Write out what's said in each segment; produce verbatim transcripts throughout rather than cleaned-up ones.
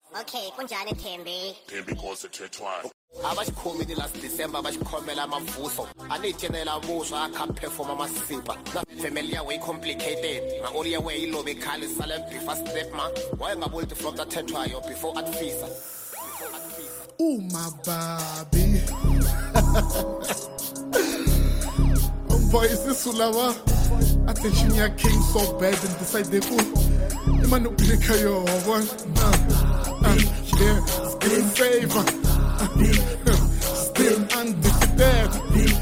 Okay, kunjani Thembi? Thembi Nkosi abaxikhomile last December abaxikhomela amavuso aniyityenela abuso akha perform amasipa na family yawe complicated na all yawe ilobe khali sale before step ma wayengabuli to from that thethwayo before atfisa uma babi boy isisulava attention ya king so bad and decide ku imani uplika yo one uh yeah still favor still undefeated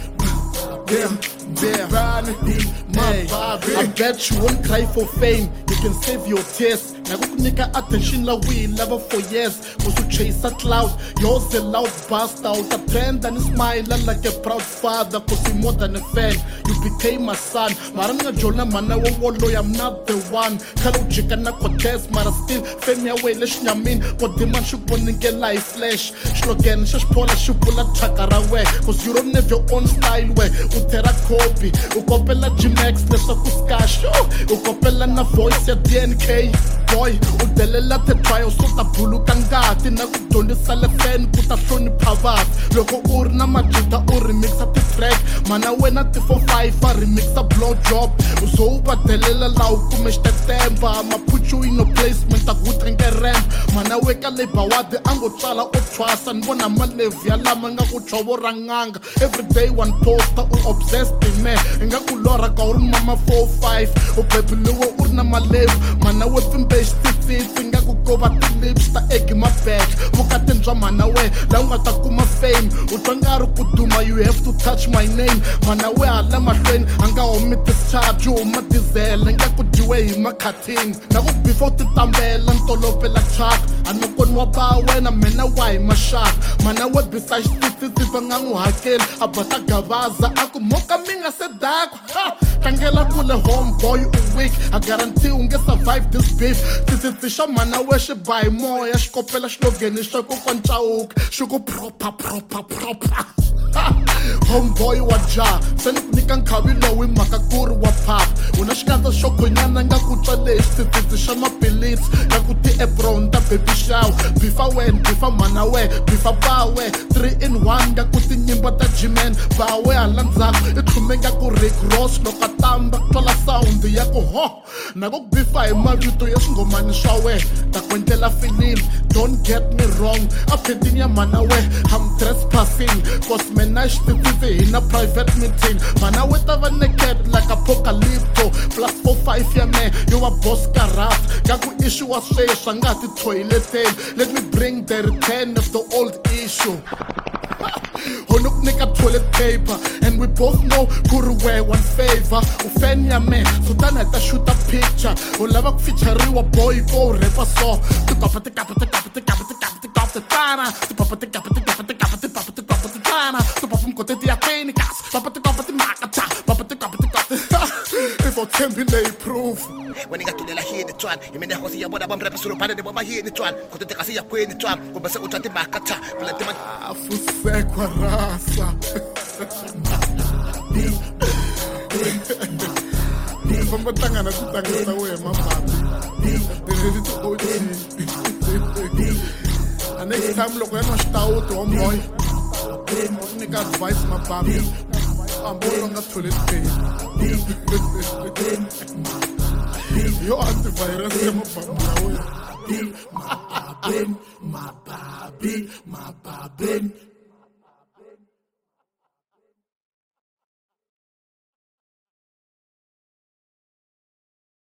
yeah yeah my baby I bet you won't cry for fame you can save your tears nakukunika attention la we love for years cause you chase a cloud you're the loud bastard the trend and smile like a proud father cause you more than a fan you became my son maranga jona mana wo wolo I'm not the one kalo jikana contest mara still fame ya way lesh nyamin but the man should bonike life flesh slogan shash pola shupula chakara we cause you don't have your own style we utera copy ukopela G-Max lesa kuskash ukopela na voice ya D N K boy udelela the trial so ta buluka ngati na ku dyondzisa le fan ku ta hlonipha vanhu loko u ri na majita u remixa ti track mana wena ti four five a remixa blow job uzo u badelela la u kume xitetemba ma put you in a placement ta ku tenge ramp mana weka labor wadi ango tsala o thwasa ni vona malevi ya lama nga ku chovora nganga every day one poster u obsessed in me nga ku lora ka u ri mama four five u bebeliwe u ri na malevi mana we Stiffy, nga ku kova ti lips ta egg my back vukatini bya mana we la u nga ta kuma fame u twa nga ri ku duma you have to touch my name mana we hala mahlweni a nga homi discharge u huma diesel nga ku dyiwe hi makhathini na ku before ti tambela ntolovela truck a no koniwa ba wena mina wa hi maxaka mana we besides titsitsi va nga n'wi hakeli a bata gavaza a ku moka mi nga se dakwa tlangela kule homeboy u weak I guarantee u nge survive this beef titsitsi xa mana we xi ba hi moya xi kopela xilogeni xa ku kwancawuka xi ku proper proper proper homeboy wa ja se ni ku nyika nkhavi lowu hi mhaka ku ri wa pap u na xikandza xo khonyana nga ku twa lexi titsitsi xa maphilisi nga ku ti-apron ta baby shower bifa wen bifa mana we bifa ba we three in one nga ku tinyimba ta G-Man ba we hala ndzhaku i tlhume nga ku Rick Ross loko a tamba ku twala sound ya ku ho na ku bifa hi mavito ya swingomani swa we ta ku endlela filimi don't get me wrong a phedini ya mana we I'm trespassing cause mina xititsitsi hi na private meeting mana we ta va naked like apocalypto plus four five ya me yo wa boss karat nga ku issue wa sweswa nga ti toileteni let me bring the return of the old issue Honuk nigga toilet paper and we both know kuru wear one favor ufan ya me so tana ta shoot a picture ulava ku featureiwa boy go rapper so to kapa te kapa te kapa te kapa te kapa te kapa te tana to papa te kapa te kapa te kapa te papa te kapa te tana to papa mkote ti atenikas papa te kapa te makata papa te kapa te kapa if I can be lay proof when you tulela here the twan imene hosi ya boda bam rap suru pale de baba here the twan ko te kasi ya kweni twan ko bese u tati makata bula te afusekwa rasa Vamos tangana kutangisa we mabambi ready to go and next time loko yana xitawuti homeboy nika advice mabambi ambolo nga toilet paper yo antivirus ya mabambi ya we my baby my baby my baby